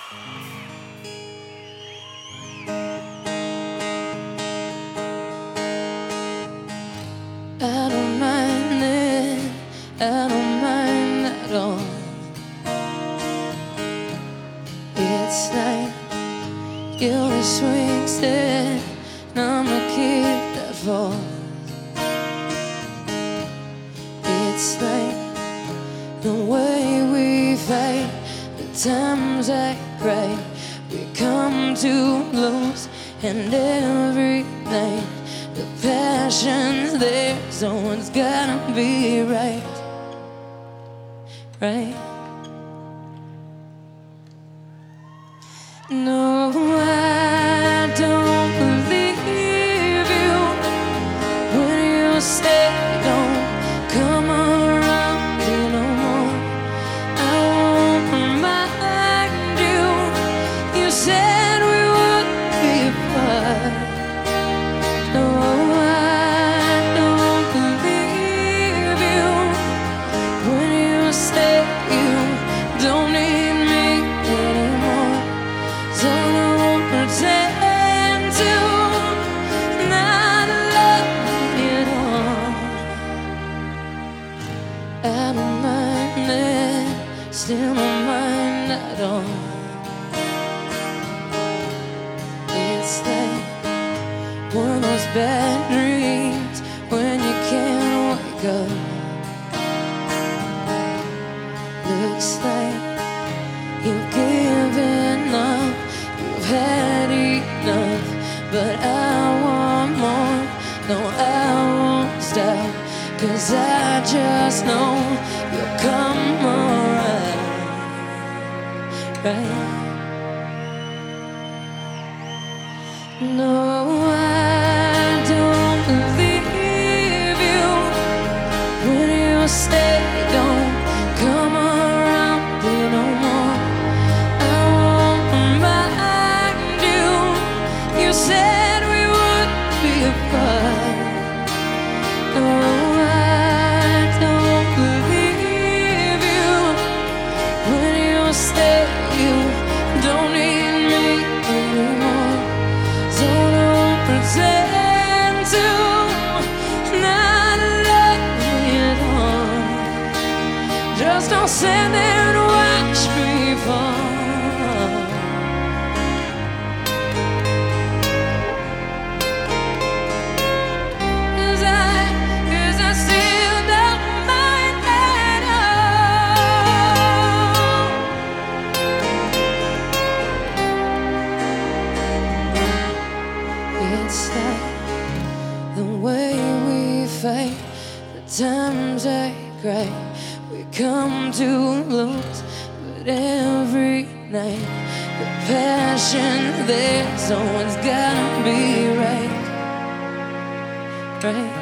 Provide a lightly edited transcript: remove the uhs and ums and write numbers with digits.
I don't mind it, I don't mind at all. It's like you're the swing set, and I'ma keep that fall. It's like the way we fight, the times I cry, we come to blows, and every night the passion's there, someone's gotta be right, right? No, I don't believe you when you say don't come around me no more. I won't remind you, you said we would be apart. No, I don't believe you when you say you don't need me anymore. So don't pretend to not love me at all. I don't mind it, still don't mind at all. It's like one of those bad dreams when you can't wake up. Looks like you've given up, you've had enough, but I want more. No, I won't stop, 'cause I just know you'll come around, right? No, I don't believe you when you say don't come around me no more. I won't remind you, you said we would be apart. No, I don't believe you when you say you don't need me anymore. So don't pretend to not love me at all. Just don't stand there and watch me fall. 'Cause I still don't mind at all. It's like the way we fight, the times I cry, we come to blows, but every night the passion there, someone's gotta be right, right?